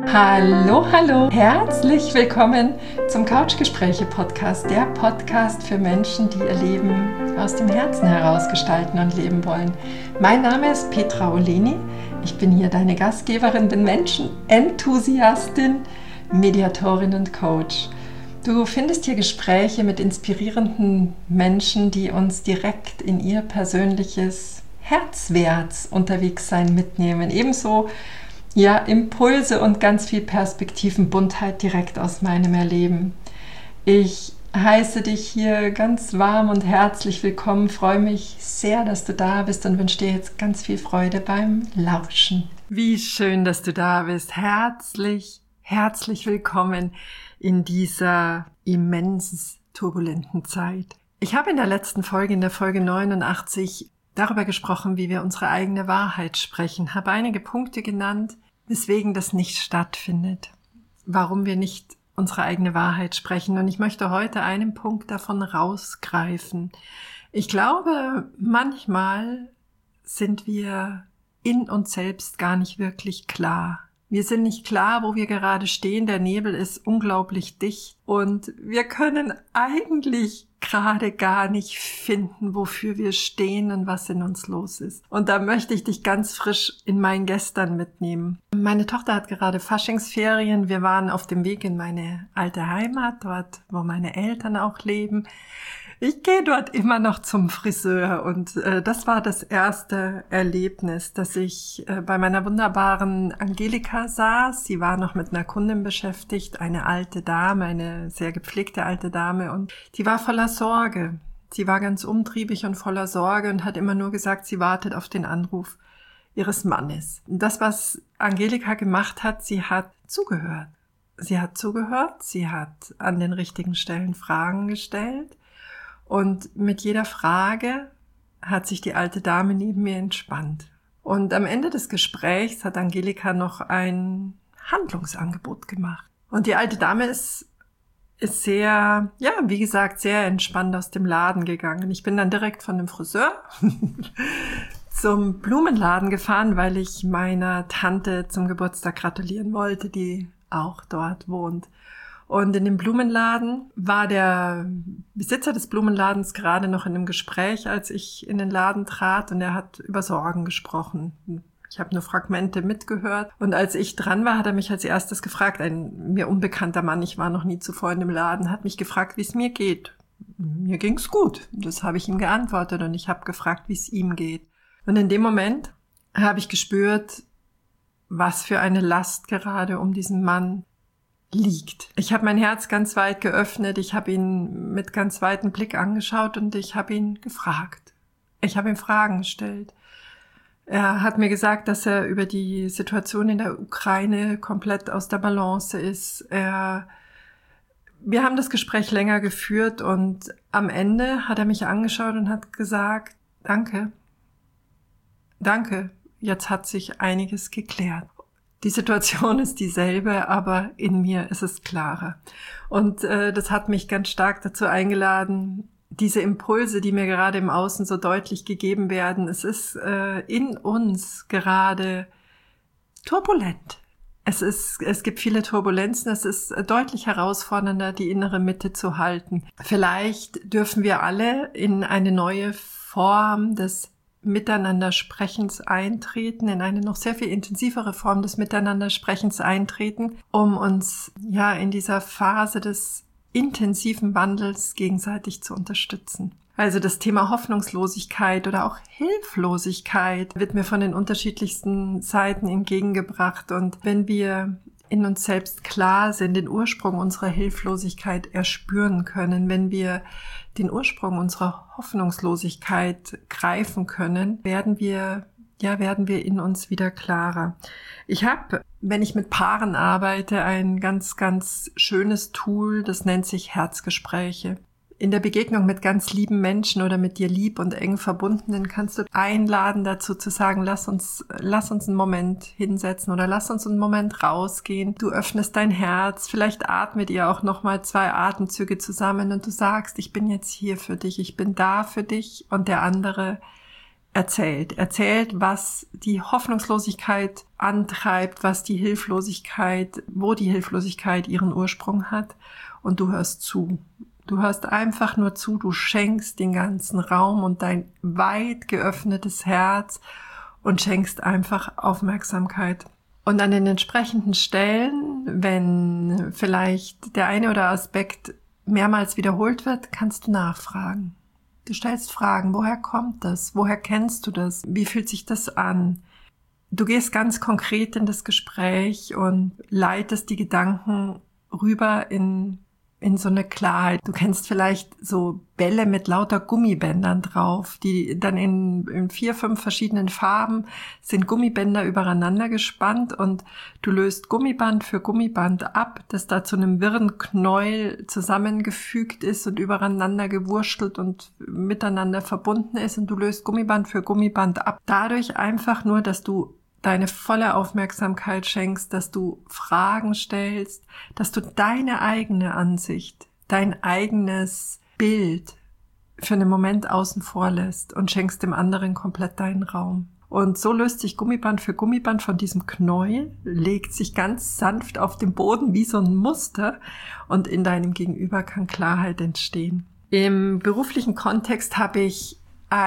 Hallo, hallo, herzlich willkommen zum Couchgespräche-Podcast, der Podcast für Menschen, die ihr Leben aus dem Herzen heraus gestalten und leben wollen. Mein Name ist Petra Oleni, ich bin hier deine Gastgeberin, bin Menschenenthusiastin, Mediatorin und Coach. Du findest hier Gespräche mit inspirierenden Menschen, die uns direkt in ihr persönliches Herzwärts unterwegs sein mitnehmen, ebenso Impulse und ganz viel Perspektivenbuntheit direkt aus meinem Erleben. Ich heiße dich hier ganz warm und herzlich willkommen, freue mich sehr, dass du da bist und wünsche dir jetzt ganz viel Freude beim Lauschen. Wie schön, dass du da bist. Herzlich willkommen in dieser immens turbulenten Zeit. Ich habe in der letzten Folge, in der Folge 89, darüber gesprochen, wie wir unsere eigene Wahrheit sprechen, habe einige Punkte genannt, weswegen das nicht stattfindet, warum wir nicht unsere eigene Wahrheit sprechen. Und ich möchte heute einen Punkt davon rausgreifen. Ich glaube, manchmal sind wir in uns selbst gar nicht wirklich klar. Wir sind nicht klar, wo wir gerade stehen. Der Nebel ist unglaublich dicht und wir können eigentlich gerade gar nicht finden, wofür wir stehen und was in uns los ist. Und da möchte ich dich ganz frisch in mein Gestern mitnehmen. Meine Tochter hat gerade Faschingsferien. Wir waren auf dem Weg in meine alte Heimat, dort, wo meine Eltern auch leben. Ich gehe dort immer noch zum Friseur und das war das erste Erlebnis, dass ich bei meiner wunderbaren Angelika saß. Sie war noch mit einer Kundin beschäftigt, eine alte Dame, eine sehr gepflegte alte Dame, und die war voller Sorge. Sie war ganz umtriebig und voller Sorge und hat immer nur gesagt, sie wartet auf den Anruf ihres Mannes. Und das, was Angelika gemacht hat, sie hat zugehört. Sie hat an den richtigen Stellen Fragen gestellt. Und mit jeder Frage hat sich die alte Dame neben mir entspannt. Und am Ende des Gesprächs hat Angelika noch ein Handlungsangebot gemacht. Und die alte Dame ist sehr, wie gesagt, sehr entspannt aus dem Laden gegangen. Ich bin dann direkt von dem Friseur zum Blumenladen gefahren, weil ich meiner Tante zum Geburtstag gratulieren wollte, die auch dort wohnt. Und in dem Blumenladen war der Besitzer des Blumenladens gerade noch in einem Gespräch, als ich in den Laden trat, und er hat über Sorgen gesprochen. Ich habe nur Fragmente mitgehört, und als ich dran war, hat er mich als erstes gefragt, ein mir unbekannter Mann, ich war noch nie zuvor in dem Laden, hat mich gefragt, wie es mir geht. Mir ging's gut, das habe ich ihm geantwortet, und ich habe gefragt, wie es ihm geht. Und in dem Moment habe ich gespürt, was für eine Last gerade um diesen Mann liegt. Ich habe mein Herz ganz weit geöffnet, ich habe ihn mit ganz weitem Blick angeschaut und ich habe ihn gefragt. Ich habe ihm Fragen gestellt. Er hat mir gesagt, dass er über die Situation in der Ukraine komplett aus der Balance ist. Wir haben das Gespräch länger geführt und am Ende hat er mich angeschaut und hat gesagt, danke, jetzt hat sich einiges geklärt. Die Situation ist dieselbe, aber in mir ist es klarer. Und das hat mich ganz stark dazu eingeladen, diese Impulse, die mir gerade im Außen so deutlich gegeben werden. Es ist in uns gerade turbulent. Es gibt viele Turbulenzen. Es ist deutlich herausfordernder, die innere Mitte zu halten. Vielleicht dürfen wir alle in eine neue Form des Miteinandersprechens eintreten, in eine noch sehr viel intensivere Form des Miteinandersprechens eintreten, um uns in dieser Phase des intensiven Wandels gegenseitig zu unterstützen. Also das Thema Hoffnungslosigkeit oder auch Hilflosigkeit wird mir von den unterschiedlichsten Seiten entgegengebracht, und wenn wir in uns selbst klar sind, den Ursprung unserer Hilflosigkeit erspüren können, wenn wir den Ursprung unserer Hoffnungslosigkeit greifen können, werden wir in uns wieder klarer. Ich habe, wenn ich mit Paaren arbeite, ein ganz, ganz schönes Tool, das nennt sich Herzgespräche. In der Begegnung mit ganz lieben Menschen oder mit dir lieb und eng Verbundenen kannst du einladen dazu zu sagen, lass uns einen Moment hinsetzen oder lass uns einen Moment rausgehen. Du öffnest dein Herz, vielleicht atmet ihr auch nochmal 2 Atemzüge zusammen und du sagst, ich bin jetzt hier für dich, ich bin da für dich, und der andere erzählt, was die Hoffnungslosigkeit antreibt, was die Hilflosigkeit, wo die Hilflosigkeit ihren Ursprung hat, und du hörst zu. Du hörst einfach nur zu, du schenkst den ganzen Raum und dein weit geöffnetes Herz und schenkst einfach Aufmerksamkeit. Und an den entsprechenden Stellen, wenn vielleicht der eine oder Aspekt mehrmals wiederholt wird, kannst du nachfragen. Du stellst Fragen, woher kommt das? Woher kennst du das? Wie fühlt sich das an? Du gehst ganz konkret in das Gespräch und leitest die Gedanken rüber in so eine Klarheit. Du kennst vielleicht so Bälle mit lauter Gummibändern drauf, die dann in 4, 5 verschiedenen Farben sind Gummibänder übereinander gespannt, und du löst Gummiband für Gummiband ab, das da zu einem wirren Knäuel zusammengefügt ist und übereinander gewurstelt und miteinander verbunden ist, und du löst Gummiband für Gummiband ab. Dadurch einfach nur, dass du deine volle Aufmerksamkeit schenkst, dass du Fragen stellst, dass du deine eigene Ansicht, dein eigenes Bild für einen Moment außen vor lässt und schenkst dem anderen komplett deinen Raum. Und so löst sich Gummiband für Gummiband von diesem Knäuel, legt sich ganz sanft auf den Boden wie so ein Muster, und in deinem Gegenüber kann Klarheit entstehen. Im beruflichen Kontext habe ich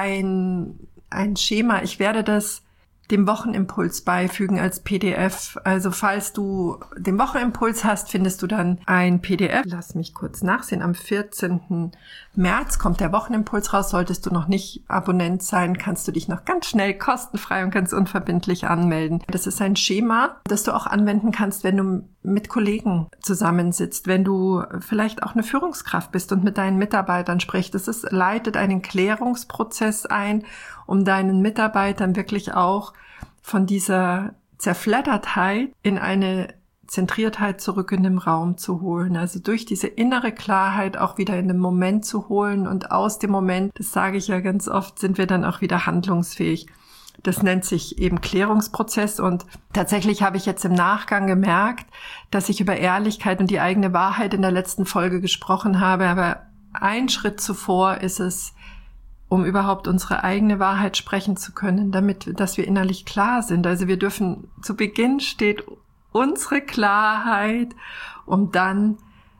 ein Schema. Ich werde das dem Wochenimpuls beifügen als PDF. Also falls du den Wochenimpuls hast, findest du dann ein PDF. Lass mich kurz nachsehen. Am 14. März kommt der Wochenimpuls raus. Solltest du noch nicht Abonnent sein, kannst du dich noch ganz schnell kostenfrei und ganz unverbindlich anmelden. Das ist ein Schema, das du auch anwenden kannst, wenn du mit Kollegen zusammensitzt, wenn du vielleicht auch eine Führungskraft bist und mit deinen Mitarbeitern sprichst. Es leitet einen Klärungsprozess ein, um deinen Mitarbeitern wirklich auch von dieser Zerfleddertheit in eine Zentriertheit zurück in den Raum zu holen. Also durch diese innere Klarheit auch wieder in den Moment zu holen, und aus dem Moment, das sage ich ja ganz oft, sind wir dann auch wieder handlungsfähig. Das nennt sich eben Klärungsprozess, und tatsächlich habe ich jetzt im Nachgang gemerkt, dass ich über Ehrlichkeit und die eigene Wahrheit in der letzten Folge gesprochen habe, aber ein Schritt zuvor ist es, um überhaupt unsere eigene Wahrheit sprechen zu können, dass wir innerlich klar sind. Also wir dürfen, zu Beginn steht unsere Klarheit, um dann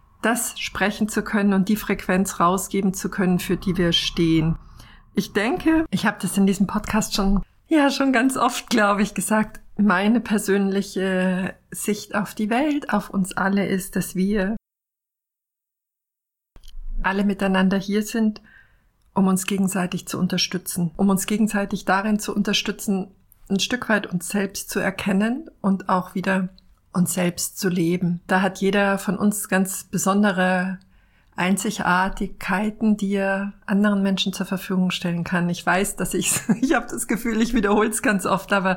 das sprechen zu können und die Frequenz rausgeben zu können, für die wir stehen. Ich denke, ich habe das in diesem Podcast schon ganz oft, glaube ich, gesagt. Meine persönliche Sicht auf die Welt, auf uns alle ist, dass wir alle miteinander hier sind, um uns gegenseitig zu unterstützen, um uns gegenseitig darin zu unterstützen, ein Stück weit uns selbst zu erkennen und auch wieder uns selbst zu leben. Da hat jeder von uns ganz besondere Einzigartigkeiten, die er anderen Menschen zur Verfügung stellen kann. Ich weiß, dass ich habe das Gefühl, ich wiederhole es ganz oft, aber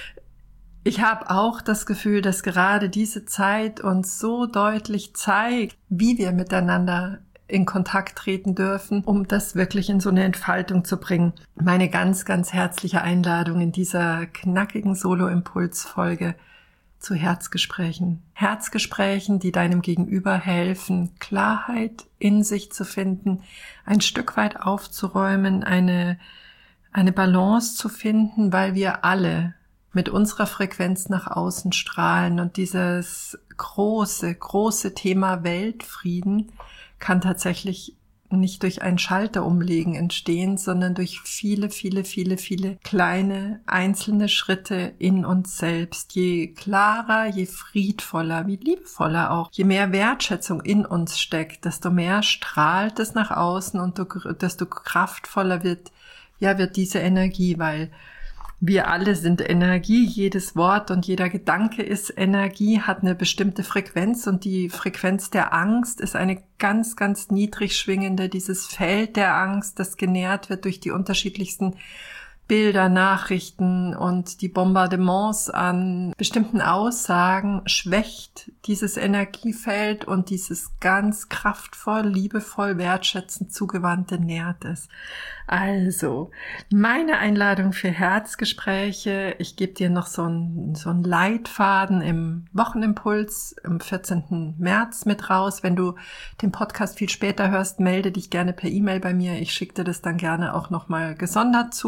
ich habe auch das Gefühl, dass gerade diese Zeit uns so deutlich zeigt, wie wir miteinander in Kontakt treten dürfen, um das wirklich in so eine Entfaltung zu bringen. Meine ganz, ganz herzliche Einladung in dieser knackigen Solo-Impuls-Folge zu Herzgesprächen. Herzgesprächen, die deinem Gegenüber helfen, Klarheit in sich zu finden, ein Stück weit aufzuräumen, eine Balance zu finden, weil wir alle mit unserer Frequenz nach außen strahlen, und dieses große, große Thema Weltfrieden kann tatsächlich nicht durch ein Schalterumlegen entstehen, sondern durch viele, viele, viele, viele kleine einzelne Schritte in uns selbst. Je klarer, je friedvoller, wie liebevoller auch, je mehr Wertschätzung in uns steckt, desto mehr strahlt es nach außen, und desto kraftvoller wird diese Energie, weil wir alle sind Energie, jedes Wort und jeder Gedanke ist Energie, hat eine bestimmte Frequenz, und die Frequenz der Angst ist eine ganz, ganz niedrig schwingende, dieses Feld der Angst, das genährt wird durch die unterschiedlichsten Bilder, Nachrichten und die Bombardements an bestimmten Aussagen, schwächt dieses Energiefeld, und dieses ganz kraftvoll, liebevoll, wertschätzend zugewandte nährt es. Also, meine Einladung für Herzgespräche, ich gebe dir noch so einen Leitfaden im Wochenimpuls am 14. März mit raus. Wenn du den Podcast viel später hörst, melde dich gerne per E-Mail bei mir. Ich schicke dir das dann gerne auch nochmal gesondert zu. Und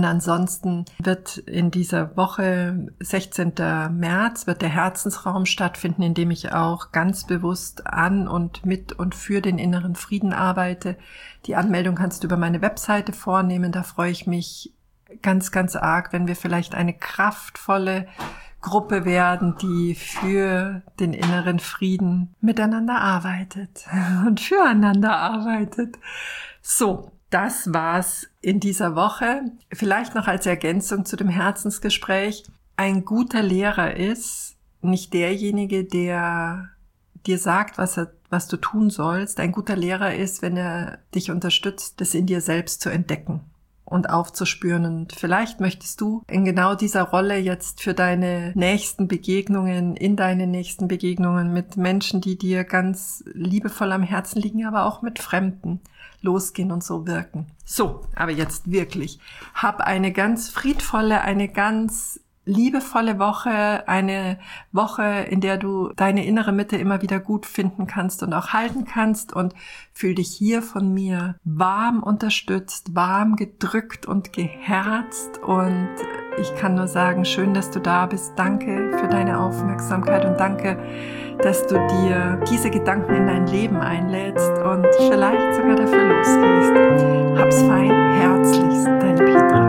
ansonsten wird in dieser Woche, 16. März, wird der Herzensraum stattfinden, in dem ich auch ganz bewusst an und mit und für den inneren Frieden arbeite. Die Anmeldung kannst du über meine Webseite vornehmen. Da freue ich mich ganz, ganz arg, wenn wir vielleicht eine kraftvolle Gruppe werden, die für den inneren Frieden miteinander arbeitet und füreinander arbeitet. So, das war's in dieser Woche. Vielleicht noch als Ergänzung zu dem Herzensgespräch. Ein guter Lehrer ist nicht derjenige, der dir sagt, was du tun sollst. Ein guter Lehrer ist, wenn er dich unterstützt, das in dir selbst zu entdecken und aufzuspüren. Und vielleicht möchtest du in genau dieser Rolle jetzt für deine nächsten Begegnungen, mit Menschen, die dir ganz liebevoll am Herzen liegen, aber auch mit Fremden losgehen und so wirken. So, aber jetzt wirklich. Hab eine ganz friedvolle, eine ganz liebevolle Woche, eine Woche, in der du deine innere Mitte immer wieder gut finden kannst und auch halten kannst, und fühl dich hier von mir warm unterstützt, warm gedrückt und geherzt, und ich kann nur sagen, schön, dass du da bist. Danke für deine Aufmerksamkeit und danke, dass du dir diese Gedanken in dein Leben einlädst und vielleicht sogar dafür losgehst. Hab's fein, herzlichst, deine Petra.